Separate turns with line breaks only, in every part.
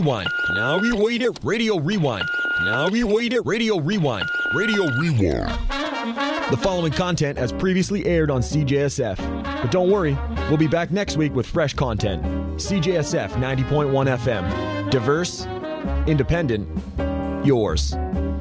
Rewind. Now we wait it. Radio Rewind. Now we wait it. Radio Rewind. Radio Rewind. The following content has previously aired on CJSF. But don't worry, we'll be back next week with fresh content. CJSF 90.1 FM. Diverse, independent, yours.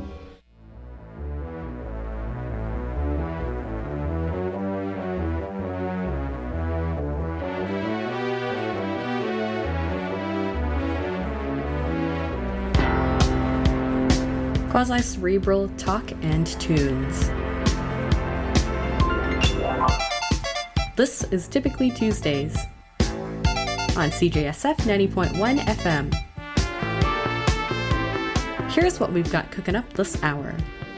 Quasi-cerebral talk and tunes. This is Typically Tuesdays on CJSF 90.1 FM. Here's what we've got cooking up this hour.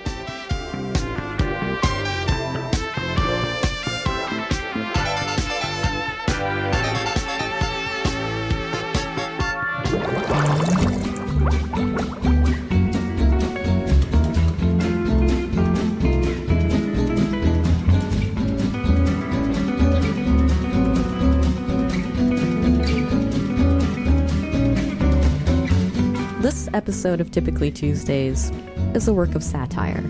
This episode of Typically Tuesdays is a work of satire.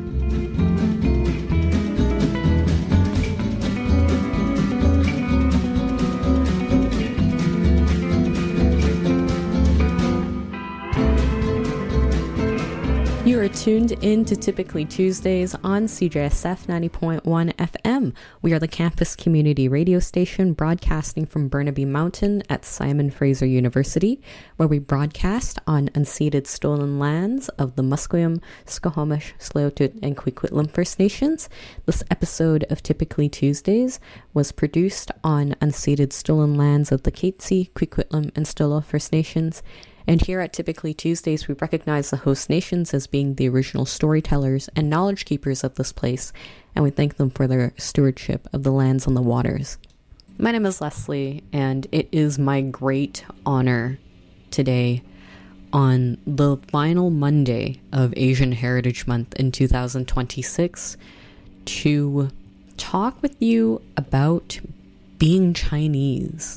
You are tuned in to Typically Tuesdays on CJSF 90.1 FM. We are the campus community radio station broadcasting from Burnaby Mountain at Simon Fraser University, where we broadcast on unceded stolen lands of the Musqueam, Squamish, Tsleil-Waututh, and Coquitlam First Nations. This episode of Typically Tuesdays was produced on unceded stolen lands of the Katzie, Coquitlam, and Stolo First Nations. And here at Typically Tuesdays, we recognize the host nations as being the original storytellers and knowledge keepers of this place, and we thank them for their stewardship of the lands and the waters. My name is Leslie, and it is my great honor today, on the final Monday of Asian Heritage Month in 2026, to talk with you about being Chinese.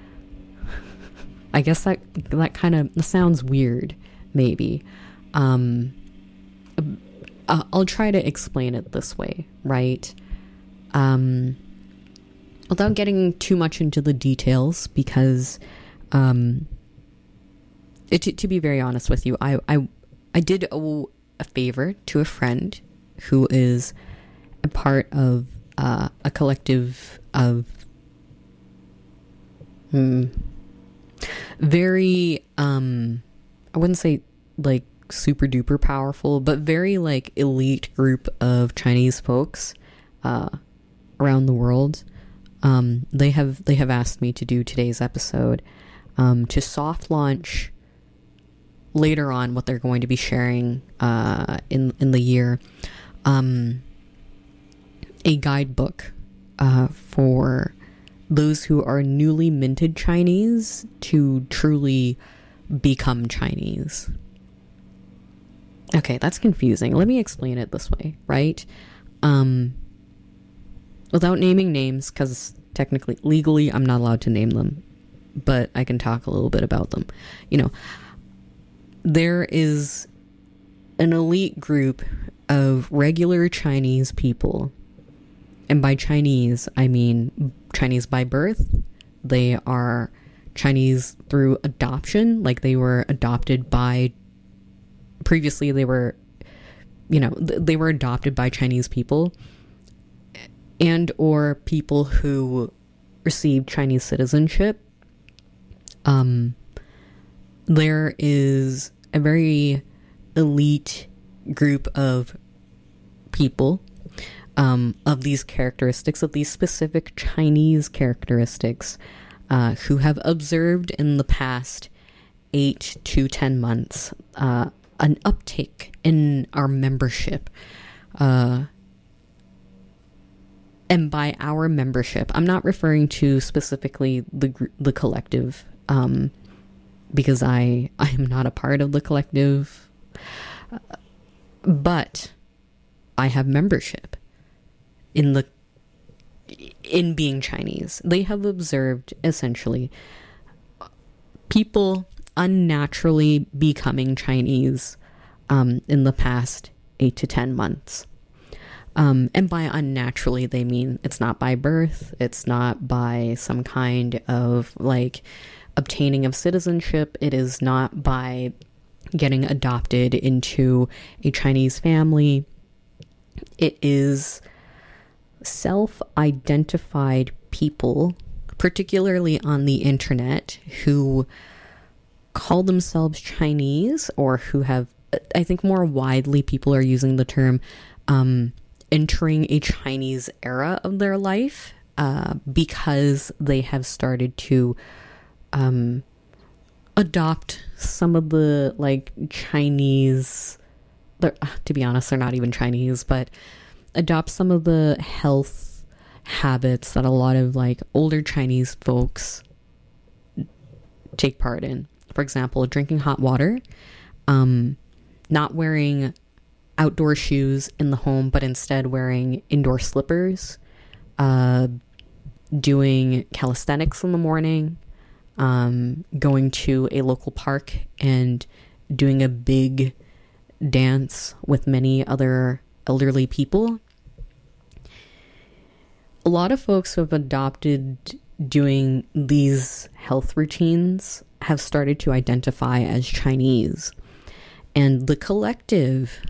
I guess that kind of sounds weird, maybe. I'll try to explain it this way, right? Without getting too much into the details, because, to be very honest with you, I did owe a favor to a friend who is a part of a collective of very, I wouldn't say like super duper powerful, but very like elite group of Chinese folks around the world. They have asked me to do today's episode to soft launch later on what they're going to be sharing in the year, a guidebook for those who are newly minted Chinese to truly become Chinese. Okay, that's confusing. Let me explain it this way, right? Without naming names, because technically, legally, I'm not allowed to name them, but I can talk a little bit about them. You know, there is an elite group of regular Chinese people, and by Chinese, I mean Chinese by birth. They are Chinese through adoption, like they were adopted by, previously they were, they were adopted by Chinese people, and or people who received Chinese citizenship. There is a very elite group of people of these characteristics, of these specific Chinese characteristics, who have observed in the past 8 to 10 months an uptake in our membership. And by our membership, I'm not referring to specifically the collective, because I am not a part of the collective, but I have membership in being Chinese. They have observed essentially people unnaturally becoming Chinese in the past 8 to 10 months. And by unnaturally, they mean it's not by birth, it's not by some kind of like obtaining of citizenship, it is not by getting adopted into a Chinese family. It is self-identified people, particularly on the internet, who call themselves Chinese, or who have, I think more widely people are using the term entering a Chinese era of their life, because they have started to adopt some of the like Chinese, to be honest, they're not even Chinese, but adopt some of the health habits that a lot of like older Chinese folks take part in. For example, drinking hot water, not wearing outdoor shoes in the home, but instead wearing indoor slippers, doing calisthenics in the morning, going to a local park and doing a big dance with many other elderly people. A lot of folks who have adopted doing these health routines have started to identify as Chinese. And the collective,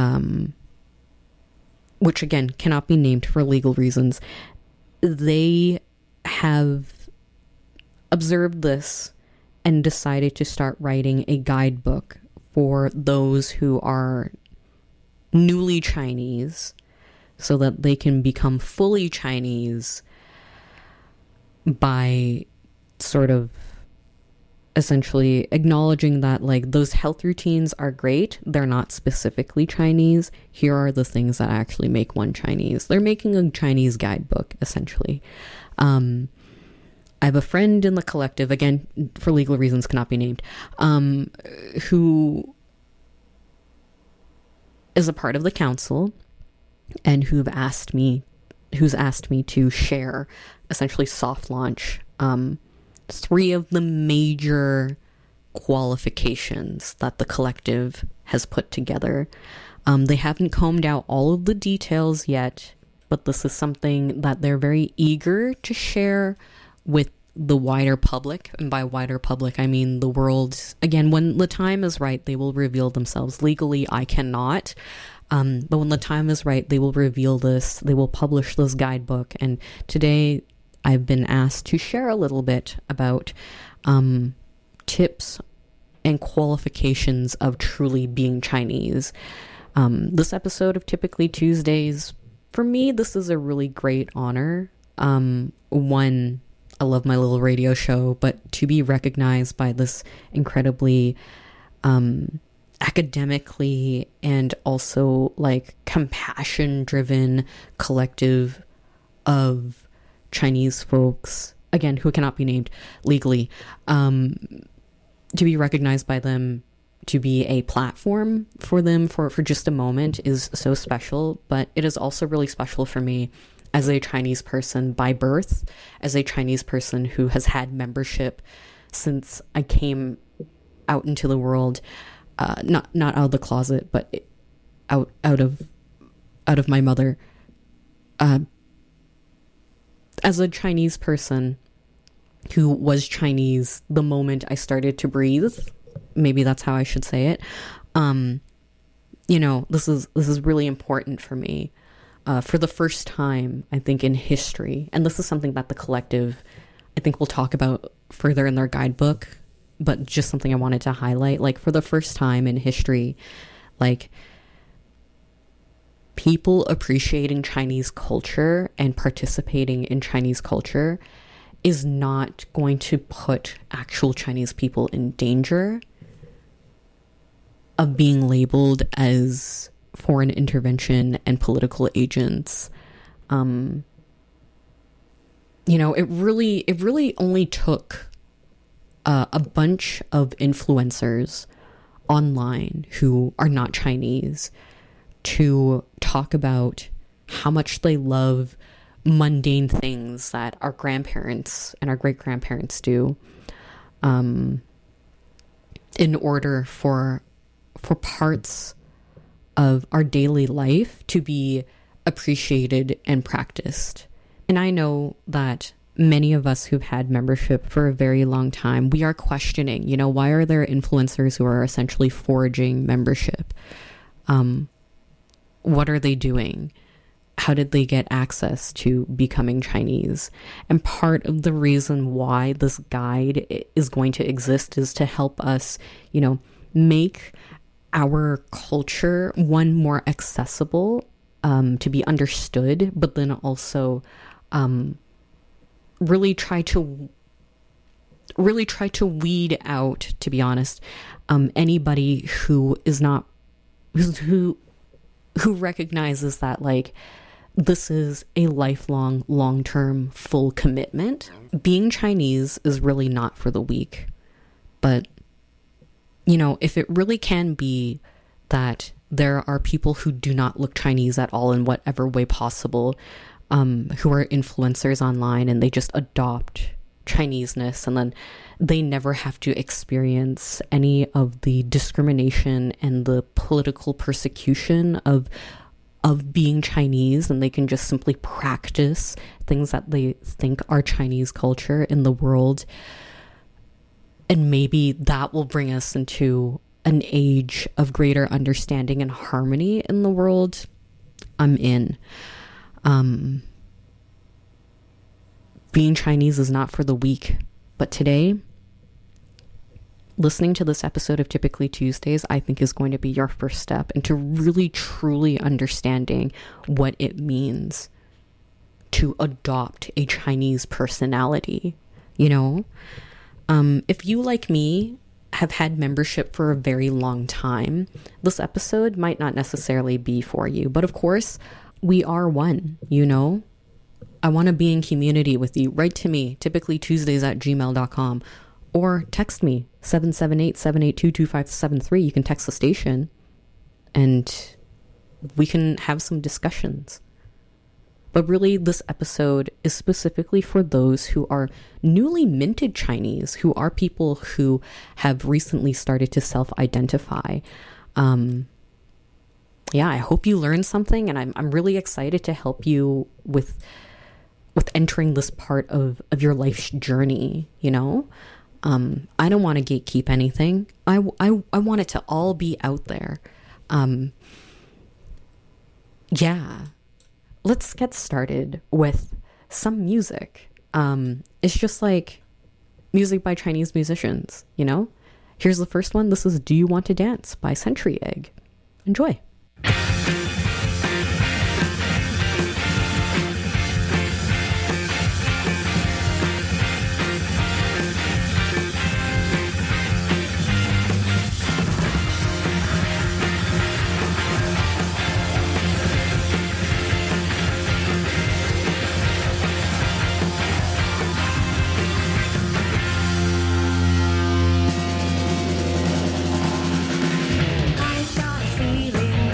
which again cannot be named for legal reasons, they have observed this and decided to start writing a guidebook for those who are newly Chinese, so that they can become fully Chinese by sort of essentially acknowledging that like those health routines are great, they're not specifically Chinese. Here are the things that actually make one Chinese. They're making a Chinese guidebook, essentially. I have a friend in the collective, again, for legal reasons cannot be named, who is a part of the council and who's asked me to share, essentially soft launch, 3 of the major qualifications that the collective has put together. They haven't combed out all of the details yet, but this is something that they're very eager to share with the wider public. And by wider public, I mean the world. Again, when the time is right, they will reveal themselves. Legally, I cannot. But when the time is right, they will reveal this. They will publish this guidebook. And today, I've been asked to share a little bit about tips and qualifications of truly being Chinese. This episode of Typically Tuesdays, for me, this is a really great honor. One, I love my little radio show, but to be recognized by this incredibly academically and also like compassion-driven collective of Chinese folks, again, who cannot be named legally, to be recognized by them, to be a platform for them for just a moment is so special. But it is also really special for me as a Chinese person by birth, as a Chinese person who has had membership since I came out into the world, not out of the closet, but out of my mother. As a Chinese person who was Chinese the moment I started to breathe, maybe that's how I should say it. This is really important for me. For the first time, I think, in history, and this is something that the collective, I think, will talk about further in their guidebook, but just something I wanted to highlight. Like, for the first time in history, like, people appreciating Chinese culture and participating in Chinese culture is not going to put actual Chinese people in danger of being labeled as foreign intervention and political agents. It really only took a bunch of influencers online who are not Chinese to talk about how much they love mundane things that our grandparents and our great-grandparents do. in order for parts of our daily life to be appreciated and practiced. And I know that many of us who've had membership for a very long time, we are questioning, why are there influencers who are essentially forging membership? What are they doing? How did they get access to becoming Chinese? And part of the reason why this guide is going to exist is to help us, make our culture, one, more accessible, to be understood, but then also really try to weed out, to be honest, anybody who is not, who recognizes that, like, this is a lifelong, long-term, full commitment. Being Chinese is really not for the weak. But, if it really can be that there are people who do not look Chinese at all in whatever way possible, who are influencers online and they just adopt Chineseness, and then they never have to experience any of the discrimination and the political persecution of being Chinese, and they can just simply practice things that they think are Chinese culture in the world. And maybe that will bring us into an age of greater understanding and harmony in the world. I'm in. Being Chinese is not for the weak. But today, listening to this episode of Typically Tuesdays, I think is going to be your first step into really truly understanding what it means to adopt a Chinese personality, If you, like me, have had membership for a very long time, this episode might not necessarily be for you. But of course, we are one, I want to be in community with you. Write to me, typicallytuesdays@gmail.com, or text me, 778-782-2573. You can text the station, and we can have some discussions. But really, this episode is specifically for those who are newly minted Chinese, who are people who have recently started to self-identify. I hope you learned something, and I'm really excited to help you with entering this part of your life's journey, I don't want to gatekeep anything. I want it to all be out there. Let's get started with some music. It's just like music by Chinese musicians, Here's the first one. This is Do You Want to Dance by Century Egg. Enjoy.
I've got a feeling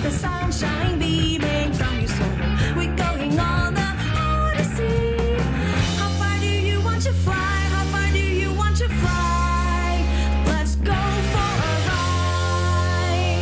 the sunshine beaming from your soul. We're going on the Odyssey. How far do you want to fly? How far do you want to fly? Let's go for a ride.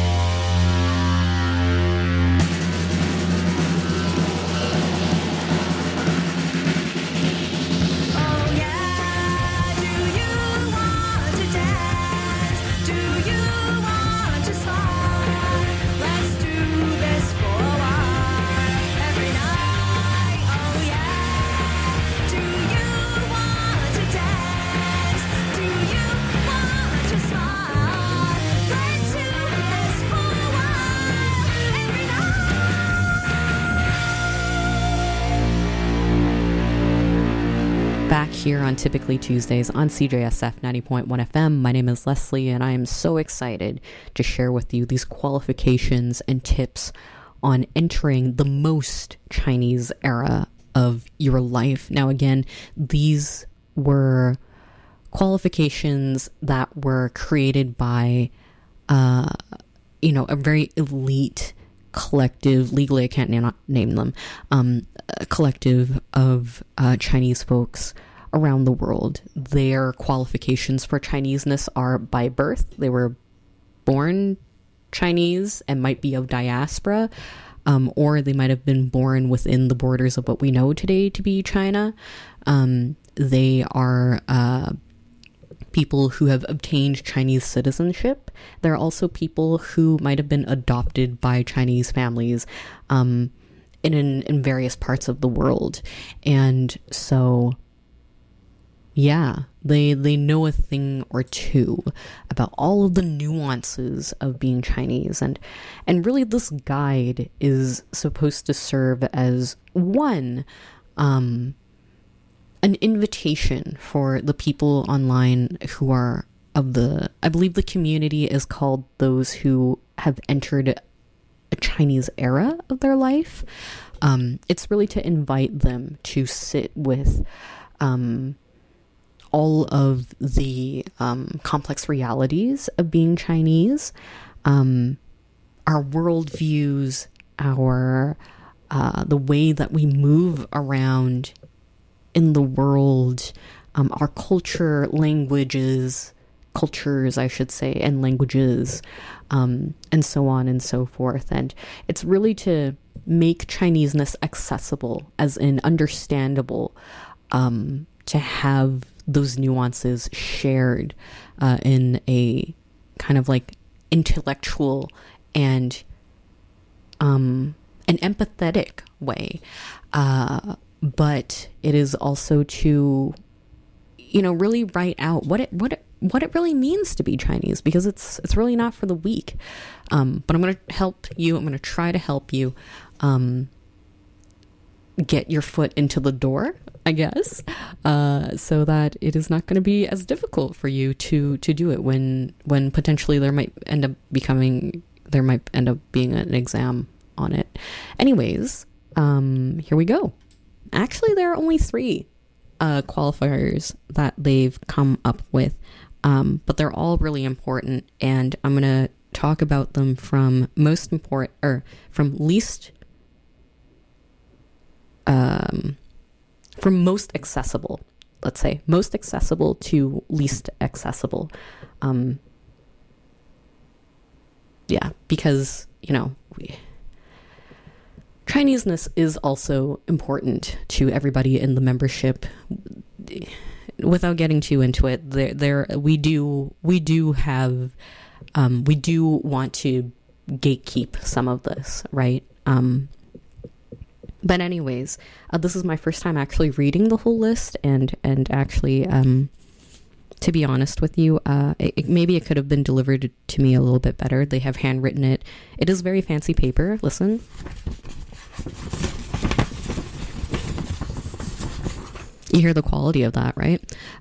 Oh yeah, do you want to dance? Do you want to smile? Let's do this for a while, every night. Oh yeah, do you want to dance? Do you want to smile? Let's do this for a while, every night.
Back here on Typically Tuesdays on CJSF 90.1 FM. My name is Leslie, and I am so excited to share with you these qualifications and tips on entering the most Chinese era of your life. Now, again, these were qualifications that were created by, a very elite collective, legally I can't name them, a collective of Chinese folks around the world. Their qualifications for Chineseness are by birth. They were born Chinese and might be of diaspora, or they might have been born within the borders of what we know today to be China. They are people who have obtained Chinese citizenship. There are also people who might have been adopted by Chinese families in various parts of the world. And so, yeah, they know a thing or two about all of the nuances of being Chinese. And really this guide is supposed to serve as one, an invitation for the people online who are I believe the community is called those who have entered a Chinese era of their life. It's really to invite them to sit with all of the complex realities of being Chinese, our worldviews, the way that we move around in the world, our cultures, I should say, and languages, and so on and so forth. And it's really to make Chineseness accessible, as in understandable, to have those nuances shared in a kind of like intellectual and an empathetic way. But it is also to, really write out what it really means to be Chinese, because it's really not for the weak. But I'm going to help you. I'm going to try to help you get your foot into the door, I guess, so that it is not going to be as difficult for you to do it when potentially there might end up being an exam on it. Anyways, here we go. Actually, there are only 3 qualifiers that they've come up with, but they're all really important, and I'm going to talk about them from most accessible, let's say, most accessible to least accessible. Because, Chineseness is also important to everybody in the membership. Without getting too into it, we do want to gatekeep some of this, right? But anyways, this is my first time actually reading the whole list, and actually, to be honest with you, maybe it could have been delivered to me a little bit better. They have handwritten it. It is very fancy paper. Listen. You hear the quality of that, right?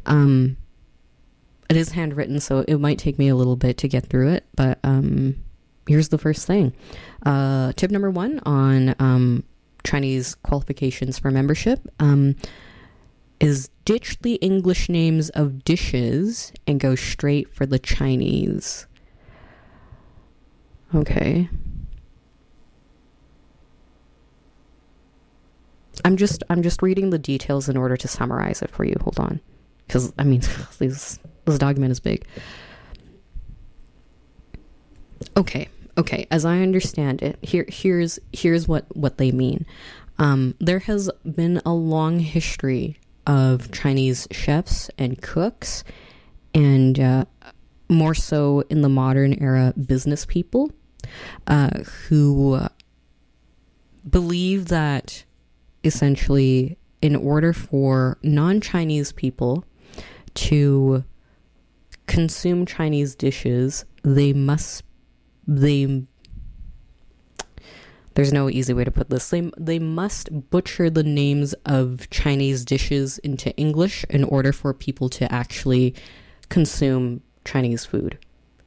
It is handwritten, so it might take me a little bit to get through it, but here's the first thing. Tip number 1 on Chinese qualifications for membership is ditch the English names of dishes and go straight for the Chinese. Okay. I'm just reading the details in order to summarize it for you. Hold on, because I mean, this document is big. Okay. As I understand it, here's what they mean. There has been a long history of Chinese chefs and cooks, and more so in the modern era, business people who believe that essentially, in order for non-Chinese people to consume Chinese dishes, there's no easy way to put this. They must butcher the names of Chinese dishes into English in order for people to actually consume Chinese food.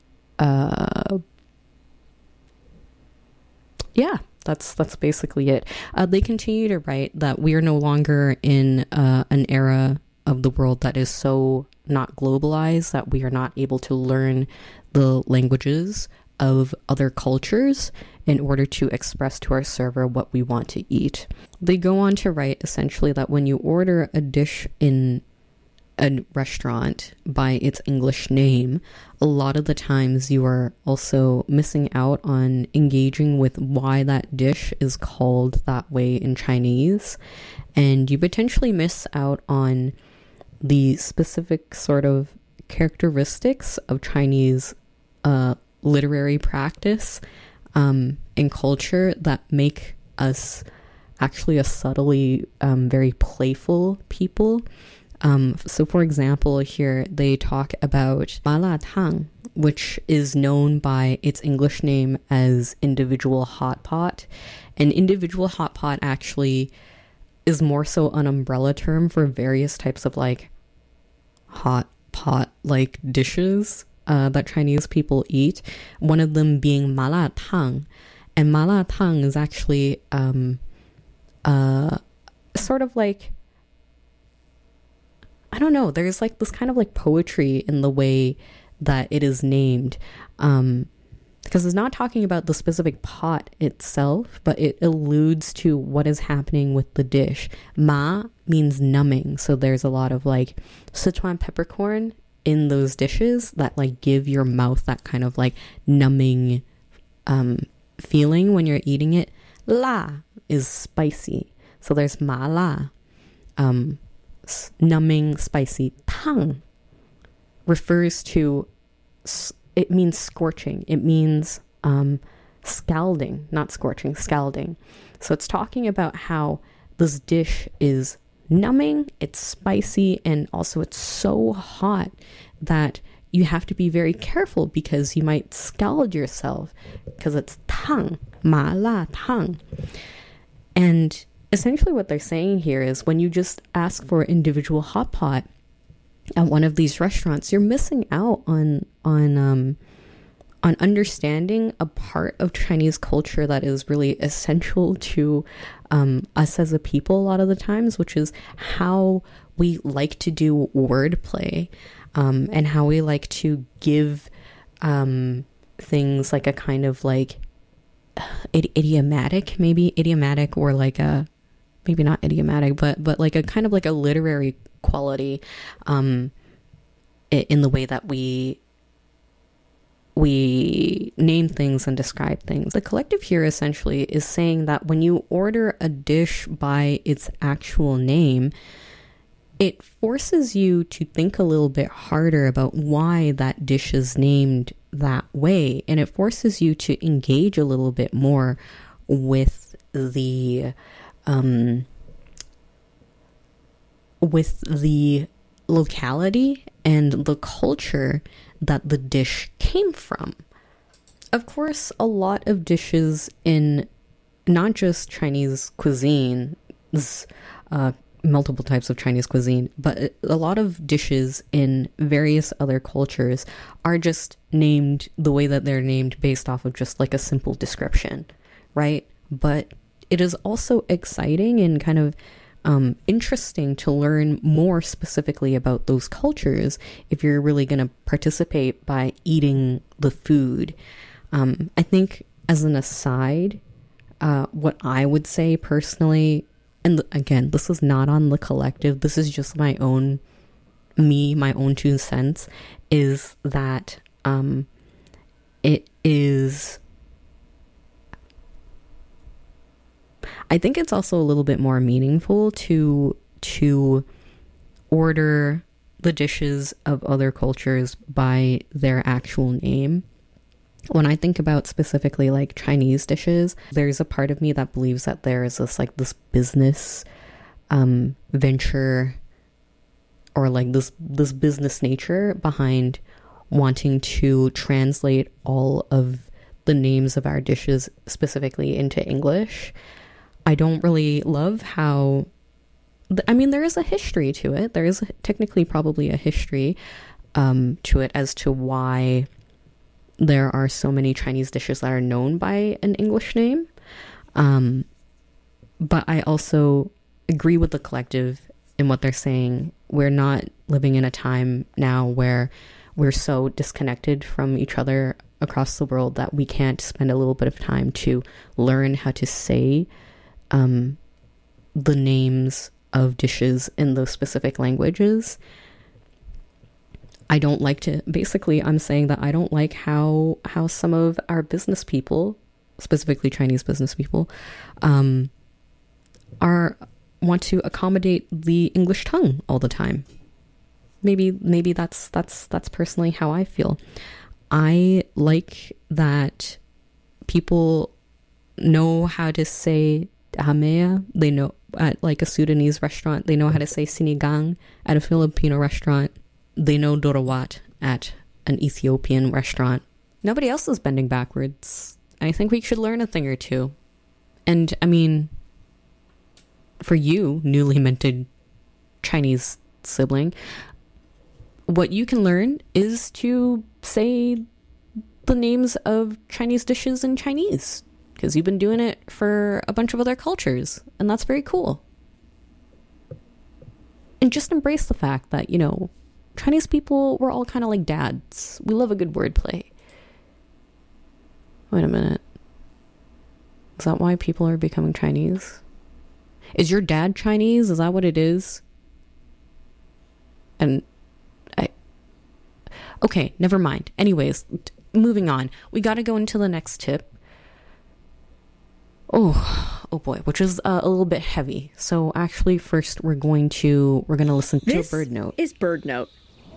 Yeah, that's basically it. They continue to write that we are no longer in an era of the world that is so not globalized that we are not able to learn the languages of other cultures in order to express to our server what we want to eat. They go on to write essentially that when you order a dish in a restaurant by its English name, a lot of the times you are also missing out on engaging with why that dish is called that way in Chinese, and you potentially miss out on the specific sort of characteristics of Chinese literary practice and culture that make us actually a subtly very playful people. So for example, here they talk about ma la tang, which is known by its English name as individual hot pot. And individual hot pot actually is more so an umbrella term for various types of like hot pot like dishes that Chinese people eat. One of them being ma la tang. And ma la tang is actually sort of like, I don't know, there's like this kind of like poetry in the way that it is named, because it's not talking about the specific pot itself, but it alludes to what is happening with the dish. Ma means numbing, so there's a lot of like Sichuan peppercorn in those dishes that like give your mouth that kind of like numbing feeling when you're eating it. La is spicy, so there's ma la, numbing, spicy. Tang refers to, it means scorching. It means scalding, not scorching, scalding. So it's talking about how this dish is numbing, it's spicy, and also it's so hot that you have to be very careful because you might scald yourself because it's tang, ma la tang. And essentially what they're saying here is when you just ask for individual hot pot at one of these restaurants, you're missing out on understanding a part of Chinese culture that is really essential to us as a people a lot of the times, which is how we like to do wordplay, and how we like to give things like a kind of like idiomatic, or like a, maybe not idiomatic, but like a kind of like a literary quality in the way that we name things and describe things. The collective here essentially is saying that when you order a dish by its actual name, it forces you to think a little bit harder about why that dish is named that way, and it forces you to engage a little bit more with the locality and the culture that the dish came from. Of course, a lot of dishes in not just Chinese cuisine, multiple types of Chinese cuisine, but a lot of dishes in various other cultures are just named the way that they're named based off of just like a simple description, right? But it is also exciting and kind of interesting to learn more specifically about those cultures if you're really going to participate by eating the food. I think as an aside, what I would say personally, and again, this is not on the collective, this is just my own 2 cents, is that it is, I think it's also a little bit more meaningful to order the dishes of other cultures by their actual name. When I think about specifically like Chinese dishes, there's a part of me that believes that there is this business venture, or like this business nature behind wanting to translate all of the names of our dishes specifically into English. I don't really love how, I mean, there is a history to it. There is technically probably a history to it as to why there are so many Chinese dishes that are known by an English name. But I also agree with the collective in what they're saying. We're not living in a time now where we're so disconnected from each other across the world that we can't spend a little bit of time to learn how to say the names of dishes in those specific languages. I don't like to, basically I'm saying that I don't like how some of our business people, specifically Chinese business people, want to accommodate the English tongue all the time. Maybe that's personally how I feel. I like that people know how to say hamea. They know at like a Sudanese restaurant, they know how to say sinigang. At a Filipino restaurant, they know dorawat. At an Ethiopian restaurant, nobody else is bending backwards. I think we should learn a thing or two. And I mean, for you, newly minted Chinese sibling, what you can learn is to say the names of Chinese dishes in Chinese, because you've been doing it for a bunch of other cultures, and that's very cool. And just embrace the fact that, you know, Chinese people, we're all kind of like dads. We love a good wordplay. Wait a minute. Is that why people are becoming Chinese? Is your dad Chinese? Is that what it is? And okay, never mind. Anyways, moving on. We got to go into the next tip. Oh boy, which is a little bit heavy. So actually, first we're going to listen to a bird note.
This is Bird Note.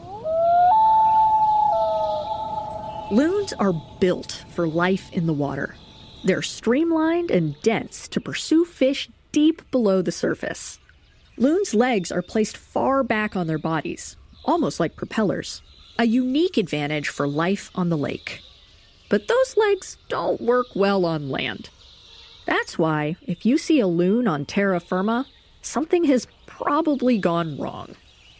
Loons are built for life in the water. They're streamlined and dense to pursue fish deep below the surface. Loons' legs are placed far back on their bodies, almost like propellers, a unique advantage for life on the lake. But those legs don't work well on land. That's why, if you see a loon on terra firma, something has probably gone wrong.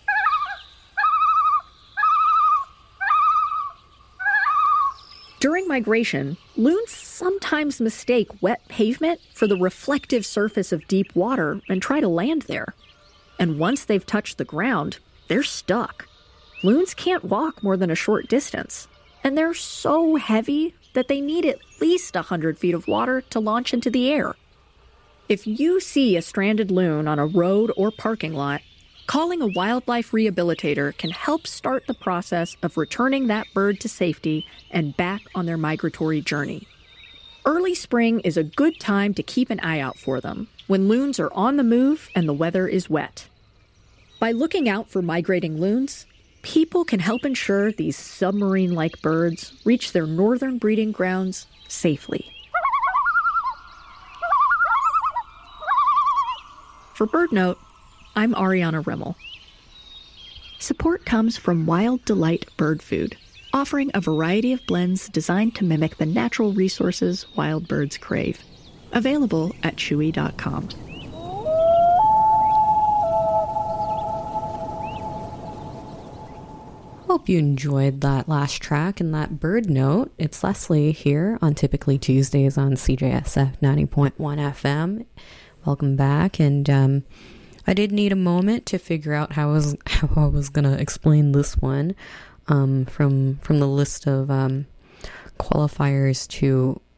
During migration, loons sometimes mistake wet pavement for the reflective surface of deep water and try to land there. And once they've touched the ground, they're stuck. Loons can't walk more than a short distance, and they're so heavy that they need at least 100 feet of water to launch into the air. If you see a stranded loon on a road or parking lot, calling a wildlife rehabilitator can help start the process of returning that bird to safety and back on their migratory journey. Early spring is a good time to keep an eye out for them, when loons are on the move and the weather is wet. By looking out for migrating loons, people can help ensure these submarine-like birds reach their northern breeding grounds safely. For Bird Note, I'm Ariana Rimmel. Support comes from Wild Delight Bird Food, offering a variety of blends designed to mimic the natural resources wild birds crave. Available at chewy.com.
Hope you enjoyed that last track and that bird note. It's Leslie here on Typically Tuesdays on CJSF 90.1 FM. Welcome back. And I did need a moment to figure out how I was gonna explain this one from the list of qualifiers to